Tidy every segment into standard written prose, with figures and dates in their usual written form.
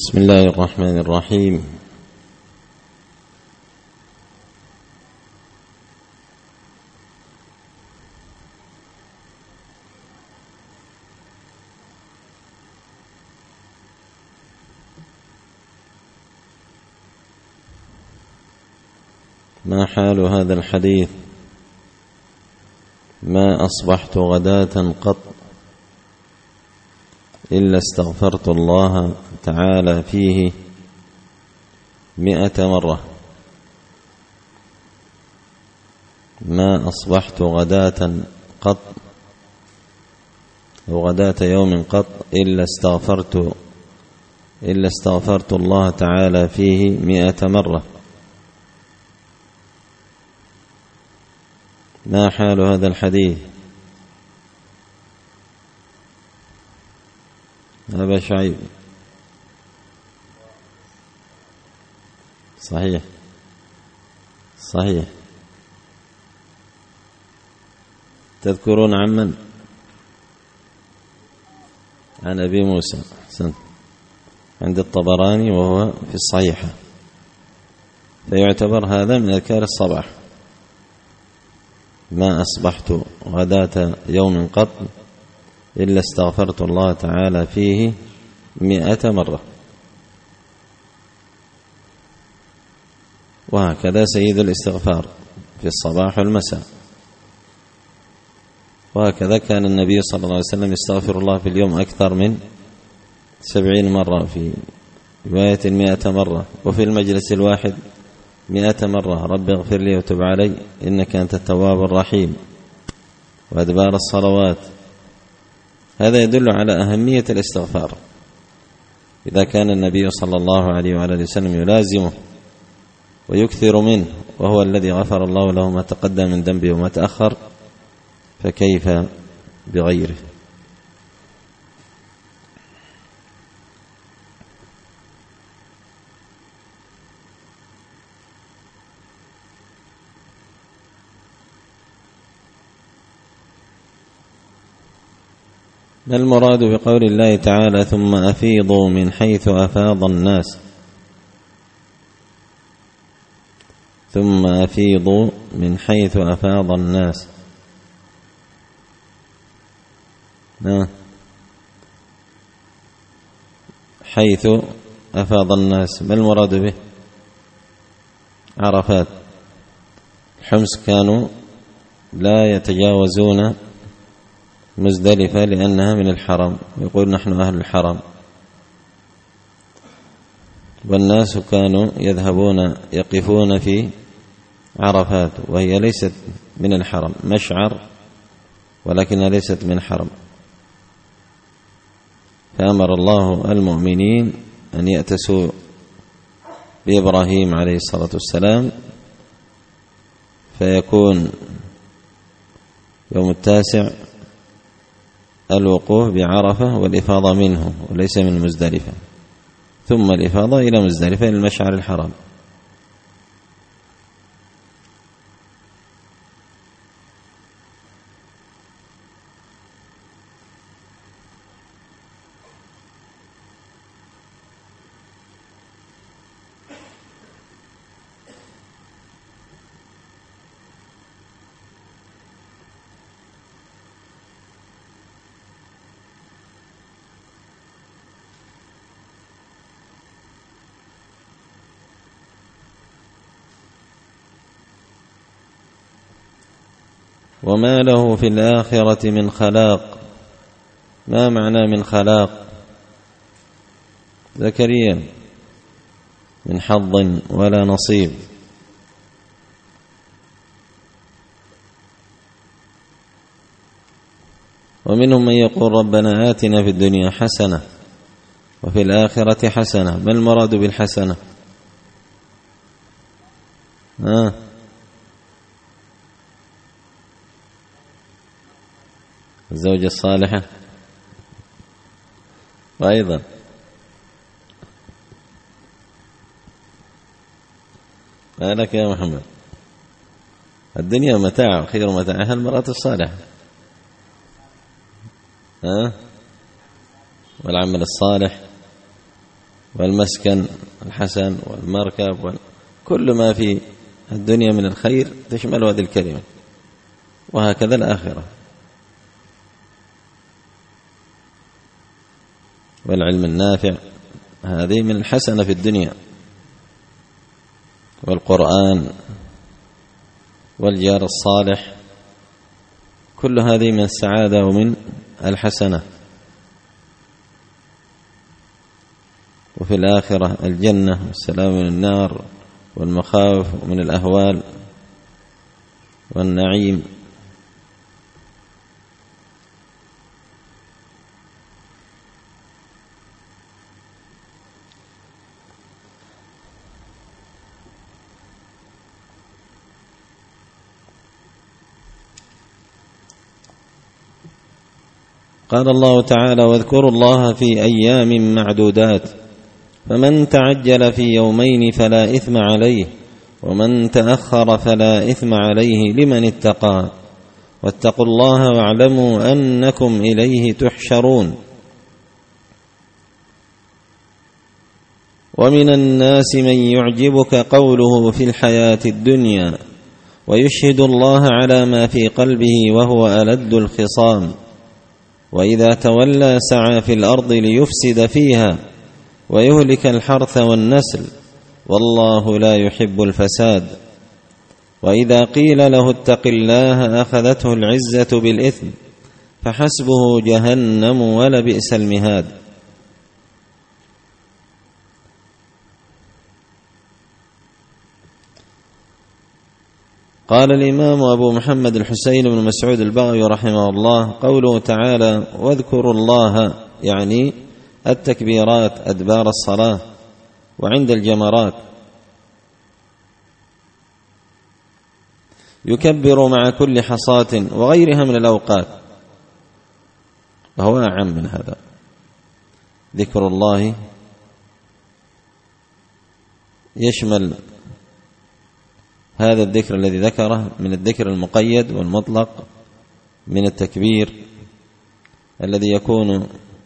بسم الله الرحمن الرحيم. ما حال هذا الحديث؟ ما أصبحت غداة قط إلا استغفرت الله تعالى فيه 100 مرة. ما أصبحت غداة قط أو غداة يوم قط إلا استغفرت الله تعالى فيه 100 مرة. ما حال هذا الحديث؟ أبا شعيب. صحيح. تذكرون عمن؟ عن أبي موسى. عند الطبراني وهو في الصحيحة، فيعتبر هذا من أذكار الصباح. ما أصبحت غداة يوم قط إلا استغفرت الله تعالى فيه 100 مرة. وهكذا سيد الاستغفار في الصباح والمساء. وهكذا كان النبي صلى الله عليه وسلم يستغفر الله في اليوم أكثر من 70 مرة، في رواية 100 مرة، وفي المجلس الواحد 100 مرة. رب اغفر لي وتب علي إنك أنت التواب الرحيم، وأدبار الصلوات. هذا يدل على أهمية الاستغفار. إذا كان النبي صلى الله عليه وعلى وسلم يلازمه ويكثر منه، وهو الذي غفر الله له ما تقدم من ذنبه وما تأخر، فكيف بغيره؟ ما المراد بقول الله تعالى ثم أفيضوا من حيث أفاض الناس؟ ثم أفيضوا من حيث أفاض الناس. حيث أفاض الناس، ما المراد به؟ عرفات. الحمص كانوا لا يتجاوزون مزدلفة لأنها من الحرم، يقول نحن أهل الحرم. والناس كانوا يذهبون يقفون في عرفات، وهي ليست من الحرم، مشعر ولكنها ليست من حرم. فأمر الله المؤمنين أن يأتسوا بإبراهيم عليه الصلاة والسلام، فيكون يوم التاسع الوقوف بعرفة والإفاضة منه وليس من مزدلفة، ثم الإفاضة إلى مزدلفة إلى المشعر الحرام. وما له في الآخرة من خلاق. ما معنى من خلاق؟ زكريا من حظ ولا نصيب. ومنهم من يقول ربنا آتنا في الدنيا حسنة وفي الآخرة حسنة. ما المراد بالحسنة؟ الزوجة الصالحة. وأيضا ما لك يا محمد؟ الدنيا متاع، خير متاعها المرأة الصالحة. والعمل الصالح والمسكن الحسن والمركب كل ما في الدنيا من الخير تشمل هذه الكلمة، وهكذا الآخرة. والعلم النافع هذه من الحسنة في الدنيا، والقرآن والجار الصالح كل هذه من السعادة ومن الحسنة. وفي الآخرة الجنة والسلام من النار والمخاوف من الأهوال والنعيم. قال الله تعالى: واذكروا الله في أيام معدودات، فمن تعجل في يومين فلا إثم عليه، ومن تأخر فلا إثم عليه لمن اتقى، واتقوا الله واعلموا أنكم إليه تحشرون. ومن الناس من يعجبك قوله في الحياة الدنيا ويشهد الله على ما في قلبه وهو ألد الخصام، وإذا تولى سعى في الأرض ليفسد فيها ويهلك الحرث والنسل، والله لا يحب الفساد. وإذا قيل له اتق الله أخذته العزة بالإثم فحسبه جهنم ولبئس المهاد. قال الإمام أبو محمد الحسين بن مسعود البغوي رحمه الله: قوله تعالى: واذكروا الله، يعني التكبيرات أدبار الصلاة وعند الجمرات، يكبر مع كل حصاة وغيرها من الأوقات، وهو أعم من هذا. ذكر الله يشمل هذا الذكر الذي ذكره من الذكر المقيد والمطلق، من التكبير الذي يكون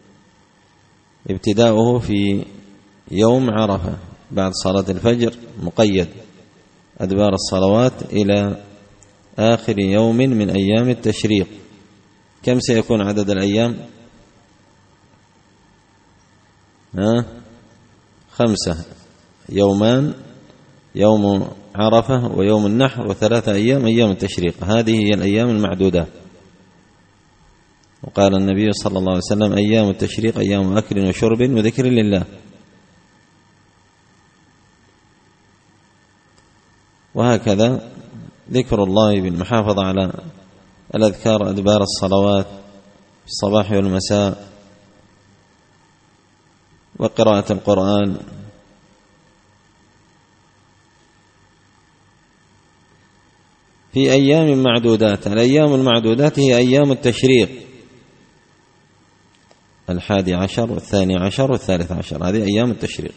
ابتداؤه في يوم عرفة بعد صلاة الفجر مقيد أدبار الصلوات إلى آخر يوم من أيام التشريق. كم سيكون عدد الأيام؟ 5 يومان، يوم عرفة ويوم النحر و3 أيام أيام التشريق. هذه هي الأيام المعدودة. وقال النبي صلى الله عليه وسلم: أيام التشريق أيام أكل وشرب وذكر لله. وهكذا ذكر الله بالمحافظة على الأذكار أدبار الصلوات في الصباح والمساء، وقراءة القرآن. في أيام معدودات. الأيام المعدودات هي أيام التشريق 11 و12 و13، هذه أيام التشريق.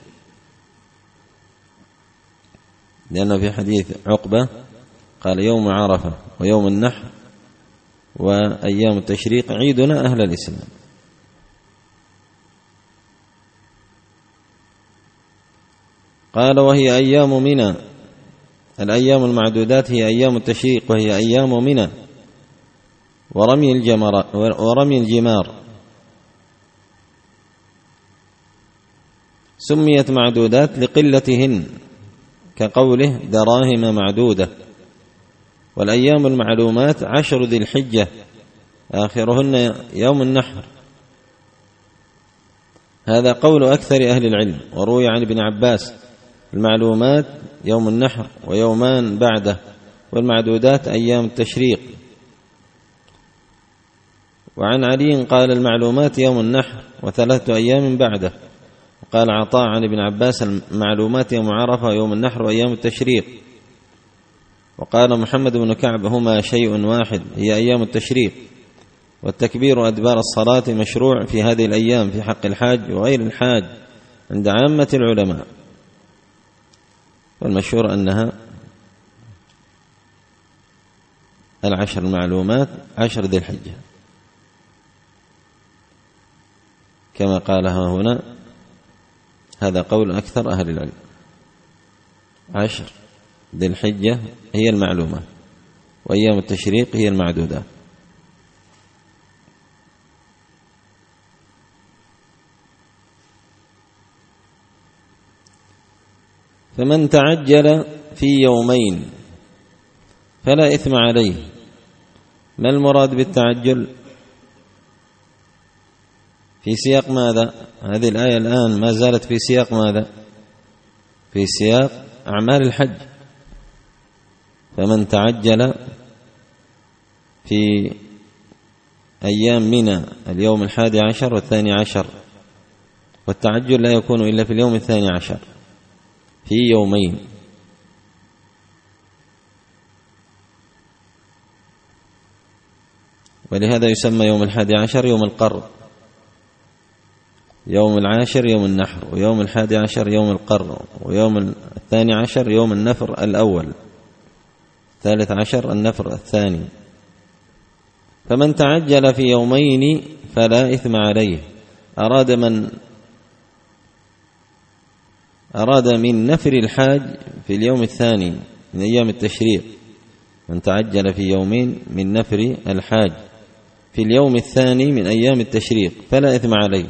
لأنه في حديث عقبة قال: يوم عرفة ويوم النحر وأيام التشريق عيدنا أهل الإسلام. قال: وهي أيام منى. الأيام المعدودات هي أيام التشريق، وهي أيام منى ورمي الجمار. سميت معدودات لقلتهن، كقوله: دراهم معدودة. والأيام المعلومات 10 ذي الحجة آخرهن يوم النحر. هذا قول أكثر أهل العلم. وروي عن ابن عباس: المعلومات يوم النحر ويومان بعده، والمعدودات أيام التشريق. وعن علي قال: المعلومات يوم النحر و3 أيام بعده. وقال عطاء عن ابن عباس: المعلومات يوم عرفة ويوم النحر وأيام التشريق. وقال محمد بن كعب: هما شيء واحد، هي أيام التشريق. والتكبير أدبار الصلاة مشروع في هذه الأيام في حق الحاج وغير الحاج عند عامة العلماء، والمشهور أنها 10 المعلومات 10 ذي الحجة، كما قالها هنا هذا قول أكثر أهل العلم. 10 ذي الحجة هي المعلومة، وأيام التشريق هي المعدودة. فمن تعجل في يومين فلا إثم عليه. ما المراد بالتعجل؟ في سياق ماذا؟ هذه الآية الآن ما زالت في سياق ماذا؟ في سياق أعمال الحج. فمن تعجل في أيام منى اليوم 11 و12، والتعجل لا يكون إلا في اليوم 12 في يومين. ولهذا يسمى يوم 11 يوم القر، يوم 10 يوم النحر، ويوم 11 يوم القر، ويوم 12 يوم النفر الأول، 13 النفر الثاني. فمن تعجل في يومين فلا إثم عليه. أراد من نفر الحاج في اليوم الثاني من أيام التشريق. من تعجل في يومين من نفر الحاج في اليوم الثاني من أيام التشريق فلا إثم عليه.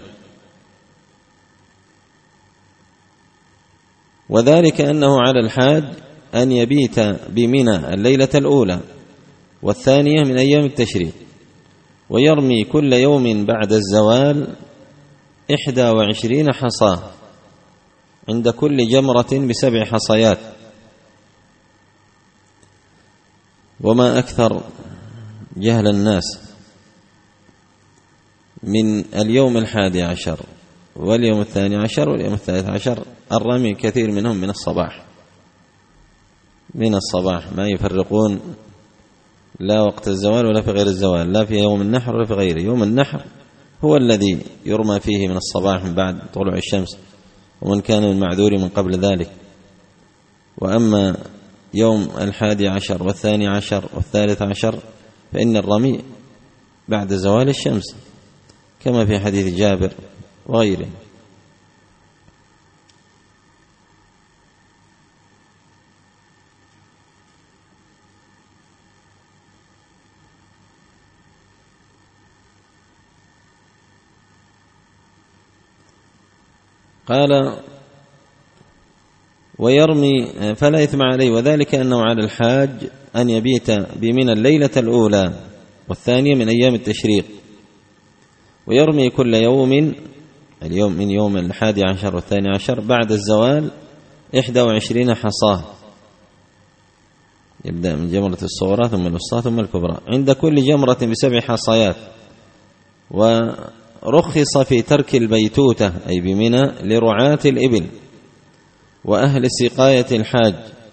وذلك أنه على الحاج أن يبيت بمنى الليلة الأولى والثانية من أيام التشريق، ويرمي كل يوم بعد الزوال 21 حصاة، عند كل جمرة ب7 حصيات. وما أكثر جهل الناس من اليوم 11 واليوم 12 واليوم 13. الرمي كثير منهم من الصباح ما يفرقون لا وقت الزوال ولا في غير الزوال، لا في يوم النحر ولا في غيره. يوم النحر هو الذي يرمى فيه من الصباح من بعد طلوع الشمس، ومن كان من معذور من قبل ذلك. وأما يوم 11 و12 و13 فإن الرمي بعد زوال الشمس، كما في حديث جابر وغيره. قال ويرمي فلا إثم عليه، وذلك أنه على الحاج أن يبيت بمنى الليلة الأولى والثانية من أيام التشريق، ويرمي كل يوم اليوم من يوم 11 و12 بعد الزوال 21 حصاة، يبدأ من جمرة الصغرى ثم الوسطى ثم الكبرى، عند كل جمرة ب7 حصيات. ورخص في ترك البيتوتة أي بمنى لرعاة الإبل وأهل سقاية الحاج.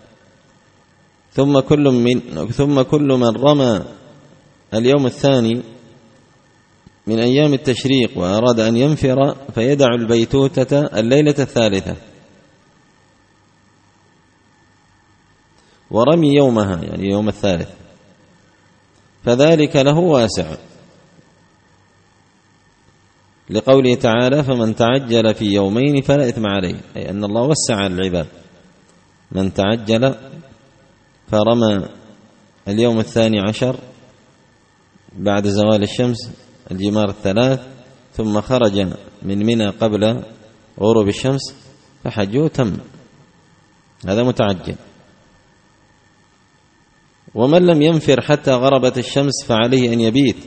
ثم كل من رمى اليوم الثاني من أيام التشريق وأراد أن ينفر فيدع البيتوتة الليلة الثالثة ورمي يومها يعني يوم الثالث، فذلك له واسع، لقوله تعالى فمن تعجل في يومين فلا إثم عليه، أي أن الله وسع على العباد. من تعجل فرمى اليوم 12 بعد زوال الشمس الجمار 3 ثم خرج من منى قبل غروب الشمس فحجه تم، هذا متعجل. ومن لم ينفر حتى غربت الشمس فعليه أن يبيت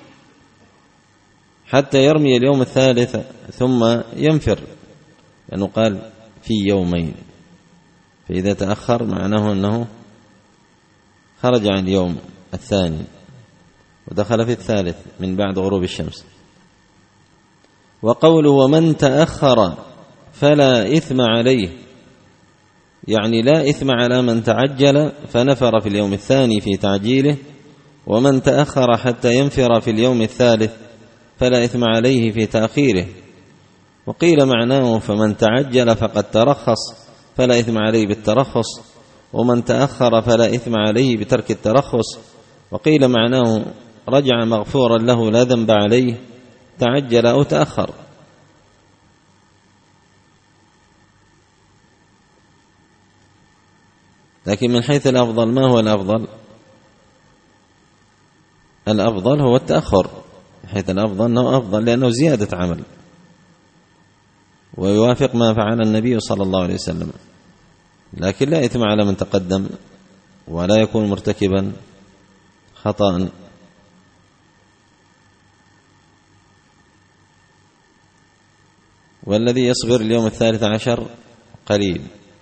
حتى يرمي اليوم الثالث ثم ينفر، لأنه قال في يومين، فإذا تأخر معناه أنه خرج عن اليوم الثاني ودخل في الثالث من بعد غروب الشمس. وقوله ومن تأخر فلا إثم عليه، يعني لا إثم على من تعجل فنفر في اليوم الثاني في تعجيله، ومن تأخر حتى ينفر في اليوم الثالث فلا إثم عليه في تأخيره. وقيل معناه فمن تعجل فقد ترخص فلا إثم عليه بالترخص، ومن تأخر فلا إثم عليه بترك الترخص. وقيل معناه رجع مغفورا له لا ذنب عليه تعجل أو تأخر. لكن من حيث الأفضل، ما هو الأفضل؟ الأفضل هو التأخر، من حيث الأفضل أنه أفضل لأنه زيادة عمل، ويوافق ما فعل النبي صلى الله عليه وسلم، لكن لا إثم على من تقدم ولا يكون مرتكبا خطأ. والذي يصبر اليوم 13 قليل،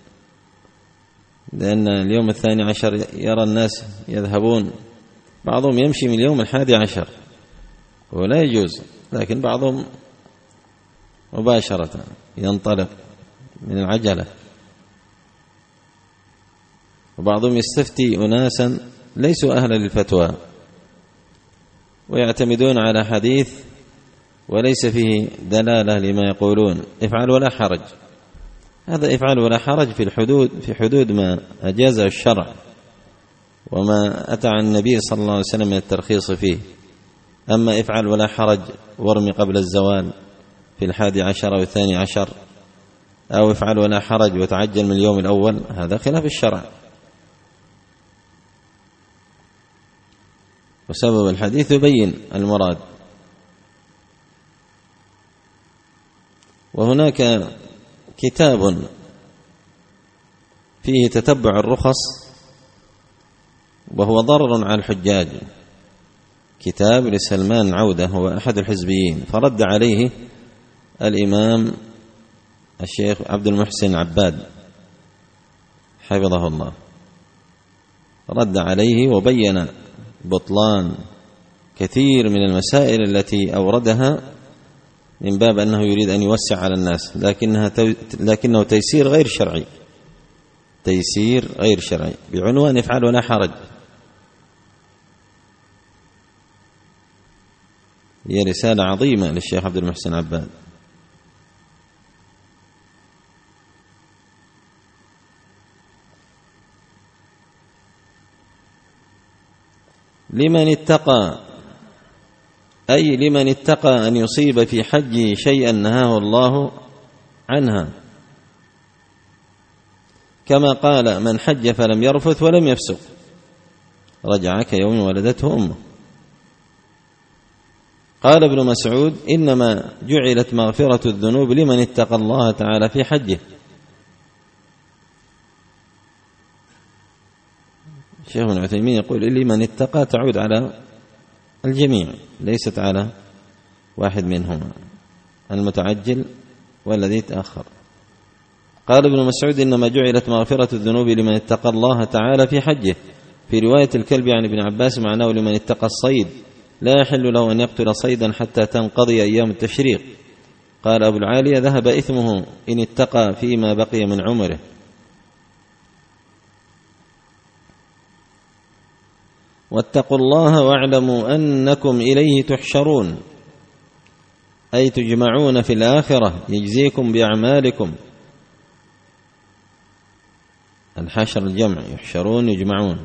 لأن اليوم 12 يرى الناس يذهبون، بعضهم يمشي من اليوم 11 ولا يجوز، لكن بعضهم مباشرة ينطلق من العجلة، وبعضهم يستفتي أناسا ليسوا أهلا للفتوى ويعتمدون على حديث وليس فيه دلالة لما يقولون، افعل ولا حرج. هذا افعل ولا حرج في حدود ما أجازه الشرع وما أتى عن النبي صلى الله عليه وسلم من الترخيص فيه. أما افعل ولا حرج وارمي قبل الزوال في 11 أو 12، أو افعل ولا حرج وتعجل من اليوم الأول، هذا خلاف الشرع. وسبب الحديث يبين المراد. وهناك كتاب فيه تتبع الرخص وهو ضرر على الحجاج، كتاب لسلمان عودة، هو أحد الحزبيين، فرد عليه الإمام الشيخ عبد المحسن عباد حفظه الله، رد عليه وبين بطلان كثير من المسائل التي أوردها من باب أنه يريد أن يوسع على الناس، لكنه تيسير غير شرعي، تيسير غير شرعي بعنوان افعل ولا حرج. هي رسالة عظيمة للشيخ عبد المحسن عباد. لمن اتقى، أي لمن اتقى أن يصيب في حجه شيئا نهاه الله عنها، كما قال من حج فلم يرفث ولم يفسق رجع كيوم ولدته أمه. قال ابن مسعود إنما جعلت مغفرة الذنوب لمن اتقى الله تعالى في حجه. الشيخ ابن عثيمين يقول لمن اتقى تعود على الجميع، ليست على واحد منهما، المتعجل والذي تأخر. قال ابن مسعود إنما جعلت مغفرة الذنوب لمن اتقى الله تعالى في حجه. في رواية الكلب عن ابن عباس معناه لمن اتقى الصيد، لا يحل له أن يقتل صيدا حتى تنقضي أيام التشريق. قال أبو العالية ذهب إثمه إن اتقى فيما بقي من عمره. واتقوا الله واعلموا أنكم إليه تحشرون، أي تجمعون في الآخرة يجزيكم بأعمالكم. الحشر الجمع، يحشرون يجمعون.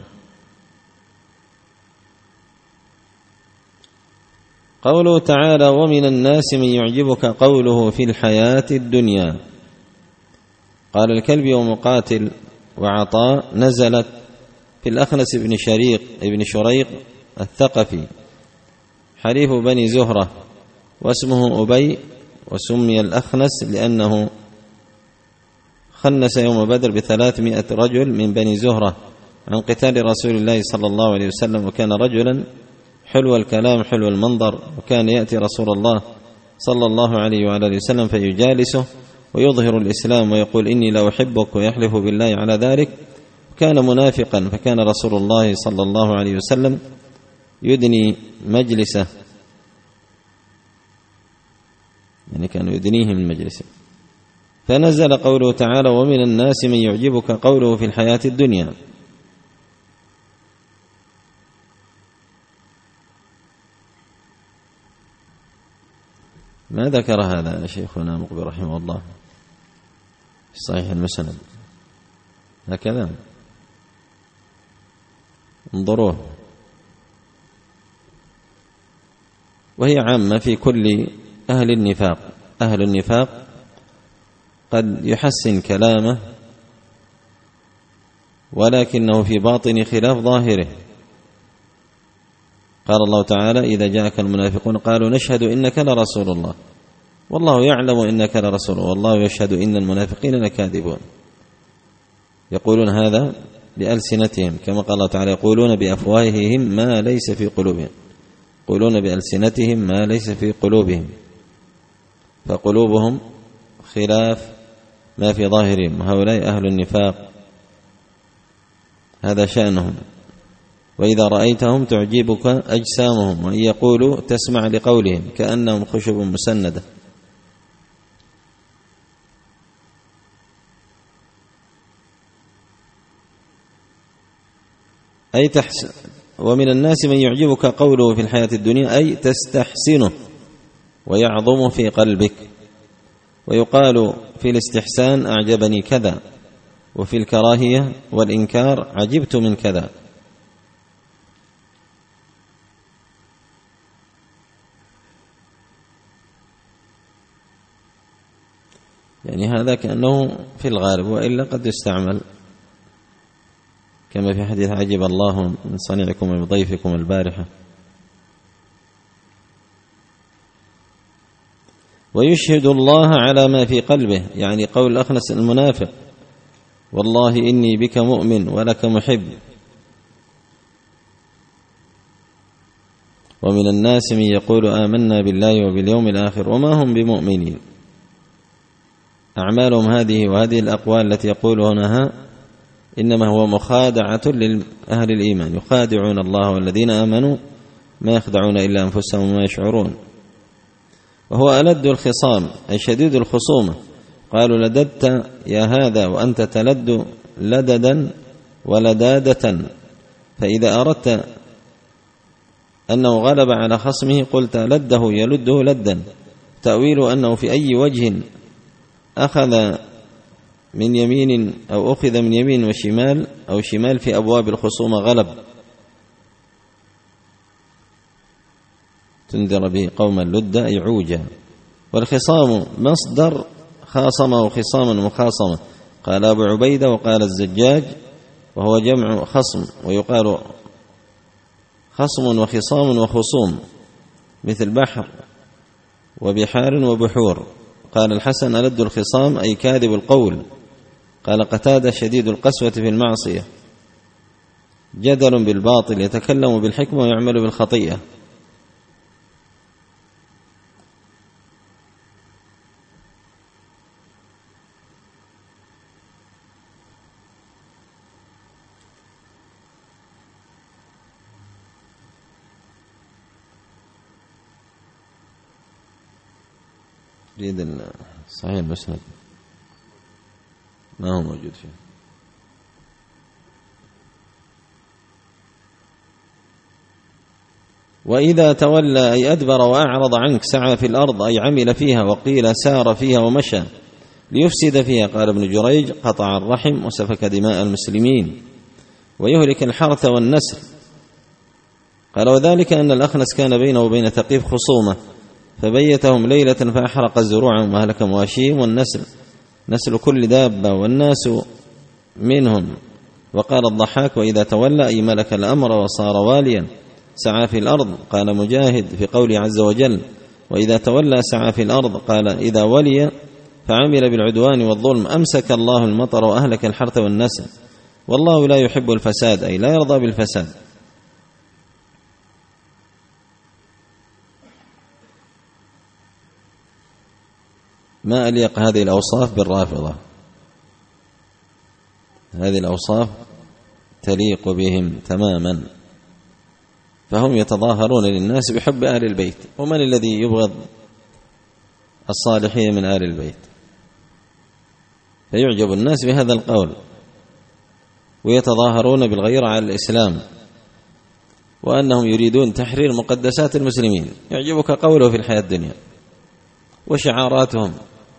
قوله تعالى ومن الناس من يعجبك قوله في الحياة الدنيا. قال الكلبي ومقاتل وعطاء نزلت في الأخنس بن شريق الثقفي حليف بني زهرة، واسمه أبي، وسمي الأخنس لأنه خنس يوم بدر ب300 رجل من بني زهرة عن قتال رسول الله صلى الله عليه وسلم، وكان رجلا حلو الكلام حلو المنظر، وكان يأتي رسول الله صلى الله عليه وعلى وسلم فيجالسه ويظهر الإسلام ويقول إني لا أحبك، ويحلف بالله على ذلك. كان منافقا، فكان رسول الله صلى الله عليه وسلم يدني مجلسه، يعني كان يدنيه من مجلسه. فنزل قوله تعالى ومن الناس من يعجبك قوله في الحياة الدنيا. ما ذكر هذا شيخنا مقبل رحمه الله في صحيح المسند هكذا، انظروه. وهي عامة في كل أهل النفاق. أهل النفاق قد يحسن كلامه ولكنه في باطن خلاف ظاهره. قال الله تعالى: إذا جاءك المنافقون قالوا نشهد إنك لرسول الله والله يعلم إنك لرسوله والله يشهد إن المنافقين لكاذبون. يقولون هذا بألسنتهم، كما قال الله تعالى: يقولون بأفواههم ما ليس في قلوبهم، يقولون بألسنتهم ما ليس في قلوبهم، فقلوبهم خلاف ما في ظاهرهم. هؤلاء أهل النفاق، هذا شأنهم. وإذا رأيتهم تعجبك أجسامهم وإن يقولوا تسمع لقولهم كأنهم خشب مسندة. أي ومن الناس من يعجبك قوله في الحياة الدنيا أي تستحسنه ويعظم في قلبك. ويقال في الاستحسان أعجبني كذا، وفي الكراهية والإنكار عجبت من كذا. يعني هذا كأنه في الغالب، وإلا قد يستعمل كما في حديث: عجب الله من صنيعكم وضيفكم البارحة. ويشهد الله على ما في قلبه، يعني قول الأخنس المنافق: والله إني بك مؤمن ولك محب. ومن الناس من يقول آمنا بالله وباليوم الآخر وما هم بمؤمنين. أعمالهم هذه وهذه الأقوال التي يقولونها إنما هو مخادعة لأهل الإيمان، يخادعون الله والذين آمنوا ما يخدعون إلا أنفسهم وما يشعرون. وهو ألد الخصام أي شديد الخصومة. قالوا: لددت يا هذا وأنت تلد لددا ولدادة. فإذا أردت أنه غلب على خصمه قلت لده يلده لدا، تأويل أنه في أي وجه أخذ من يمين أو أخذ من يمين وشمال أو شمال في أبواب الخصومة غلب. تنذر به قوما لدا أي عوجا. والخصام مصدر خاصمه خصاما مخاصمة. قال أبو عبيدة وقال الزجاج، وهو جمع خصم، ويقال خصم وخصام وخصوم، مثل بحر وبحار وبحور. قال الحسن: ألد الخصام أي كاذب القول. قال قتادة: شديد القسوة في المعصية، جدل بالباطل، يتكلم بالحكمة ويعمل بالخطيئة. جيد صحيح المسند ما هو موجود فيه. وإذا تولى أي أدبر وأعرض عنك سعى في الأرض أي عمل فيها، وقيل سار فيها ومشى ليفسد فيها. قال ابن جريج: قطع الرحم وسفك دماء المسلمين ويهلك الحرث والنسل. قال: وذلك أن الأخنس كان بينه وبين ثقيف خصومة فبيتهم ليلة فأحرق زروعهم وأهلك مواشيهم والنسل، نسل كل دابة والناس منهم. وقال الضحاك: وإذا تولى أي ملك الأمر وصار واليا سعى في الأرض. قال مجاهد في قوله عز وجل: وإذا تولى سعى في الأرض. قال: إذا ولي فعمل بالعدوان والظلم أمسك الله المطر وأهلك الحرث والنسل، والله لا يحب الفساد أي لا يرضى بالفساد. ما أليق هذه الأوصاف بالرافضة. هذه الأوصاف تليق بهم تماما، فهم يتظاهرون للناس بحب أهل البيت. ومن الذي يبغض الصالحين من آل البيت؟ فيعجب الناس بهذا القول ويتظاهرون بالغيرة على الإسلام وأنهم يريدون تحرير مقدسات المسلمين. يعجبك قوله في الحياة الدنيا وشعاراتهم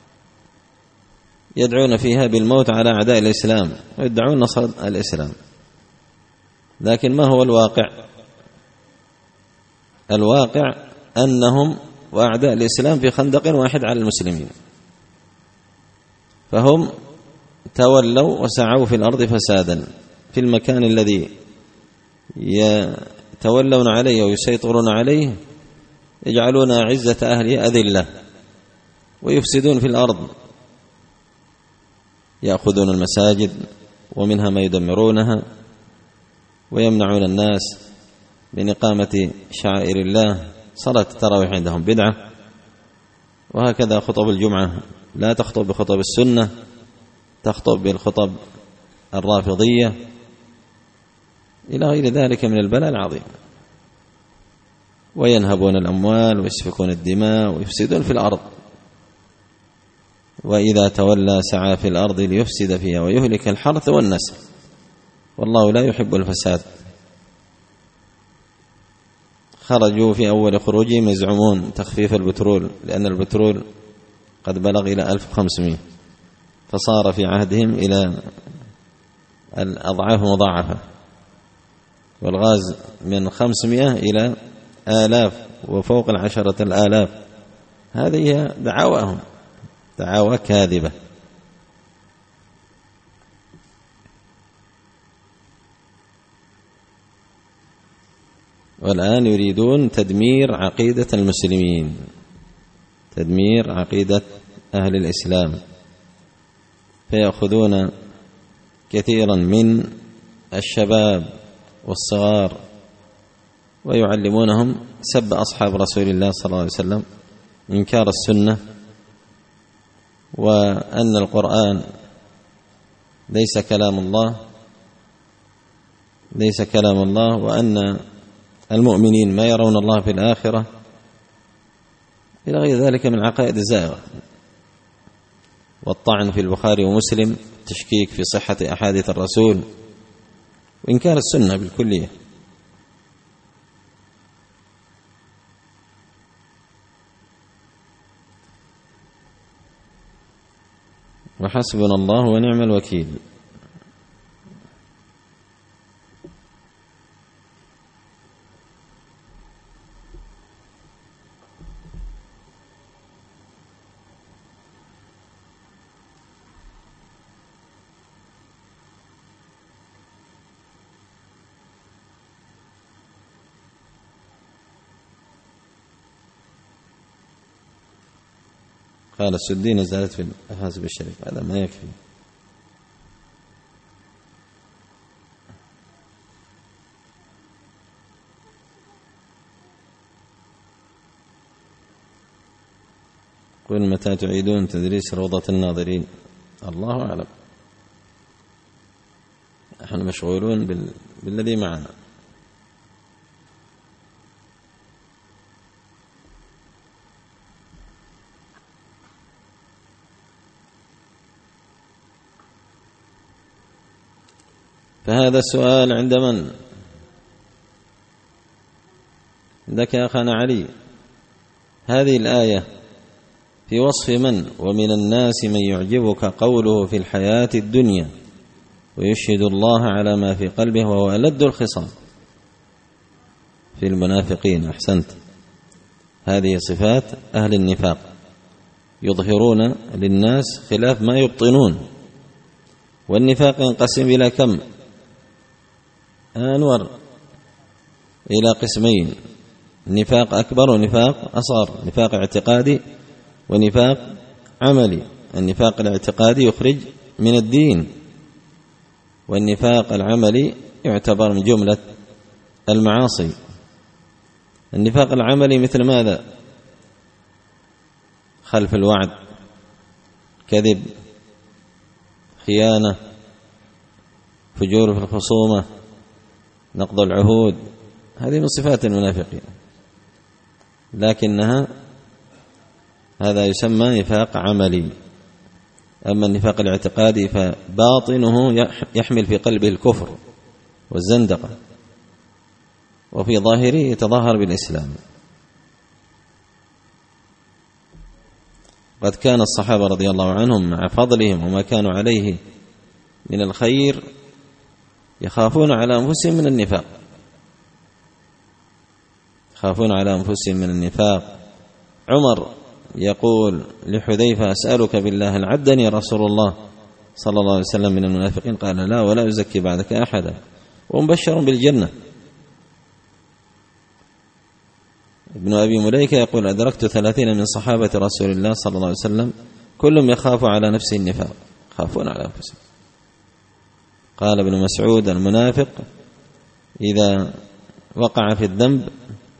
يدعون فيها بالموت على أعداء الإسلام ويدعون نصر الإسلام. لكن ما هو الواقع؟ الواقع أنهم وأعداء الإسلام في خندق واحد على المسلمين، فهم تولوا وسعوا في الأرض فسادا في المكان الذي يتولون عليه ويسيطرون عليه يجعلون أعزة أهله أذلة ويفسدون في الأرض، يأخذون المساجد ومنها ما يدمرونها ويمنعون الناس من إقامة شعائر الله. صلاة التراويح عندهم بدعة، وهكذا خطب الجمعة لا تخطب بخطب السنة، تخطب بالخطب الرافضية، إلى غير ذلك من البلاء العظيم. وينهبون الأموال ويسفكون الدماء ويفسدون في الأرض، وإذا تولى سعى في الأرض ليفسد فيها ويهلك الحرث والنسل، والله لا يحب الفساد. خرجوا في أول خروجهم يزعمون تخفيف البترول، لأن البترول قد بلغ إلى 1500، فصار في عهدهم إلى الأضعاف مضاعفة، والغاز من 500 إلى 1000 وفوق 10,000. هذه دعاواهم، دعاوى كاذبة. والآن يريدون تدمير عقيدة المسلمين، تدمير عقيدة أهل الإسلام، فيأخذون كثيرا من الشباب والصغار ويعلمونهم سب أصحاب رسول الله صلى الله عليه وسلم، إنكار السنة، وأن القرآن ليس كلام الله، وأن المؤمنين ما يرون الله في الآخرة، إلى غير ذلك من عقائد الزائغة. والطعن في البخاري ومسلم، تشكيك في صحة أحاديث الرسول، وإنكار السنة بالكلية. وحسبنا الله ونعم الوكيل. قال السدي نزلت في الحاسب الشريف، هذا ما يكفي. قل متى تعيدون تدريس روضة الناظرين؟ الله أعلم، نحن مشغولون بالذي معنا. فهذا السؤال عند من؟ عندك يا أخانا علي. هذه الآية في وصف من؟ ومن الناس من يعجبك قوله في الحياة الدنيا ويشهد الله على ما في قلبه وهو ألد الخصام. في المنافقين. أحسنت، هذه صفات أهل النفاق، يظهرون للناس خلاف ما يبطنون. والنفاق ينقسم إلى كم؟ أنور، إلى قسمين: نفاق أكبر ونفاق أصغر، نفاق اعتقادي ونفاق عملي. النفاق الاعتقادي يخرج من الدين، والنفاق العملي يعتبر من جملة المعاصي. النفاق العملي مثل ماذا؟ خلف الوعد، كذب، خيانة، فجور في الخصومة، نقض العهود، هذه من صفات المنافقين، لكنها هذا يسمى نفاق عملي. أما النفاق الاعتقادي فباطنه يحمل في قلبه الكفر والزندقة، وفي ظاهره يتظاهر بالإسلام. قد كان الصحابة رضي الله عنهم مع فضلهم وما كانوا عليه من الخير يخافون على أنفسهم من النفاق، يخافون على أنفسهم من النفاق. عمر يقول لحذيفة: أسألك بالله العدني رسول الله صلى الله عليه وسلم من المنافقين قال لا ولا يزكي بعدك أحدا ومبشر بالجنة. ابن أبي مليكة يقول أدركت 30 من صحابة رسول الله صلى الله عليه وسلم كلهم يخاف على نفسه النفاق، يخافون على أنفسهم. قال ابن مسعود المنافق إذا وقع في الذنب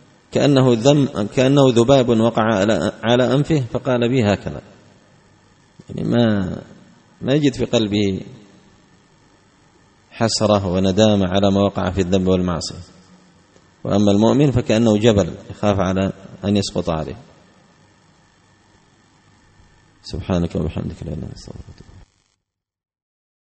كأنه ذباب وقع على أنفه فقال به هكذا، يعني ما يجد في قلبه حسرة وندامة على ما وقع في الذنب والمعصية. وأما المؤمن فكأنه جبل يخاف على أن يسقط عليه. سبحانك وبحمدك لا إله إلا أنت.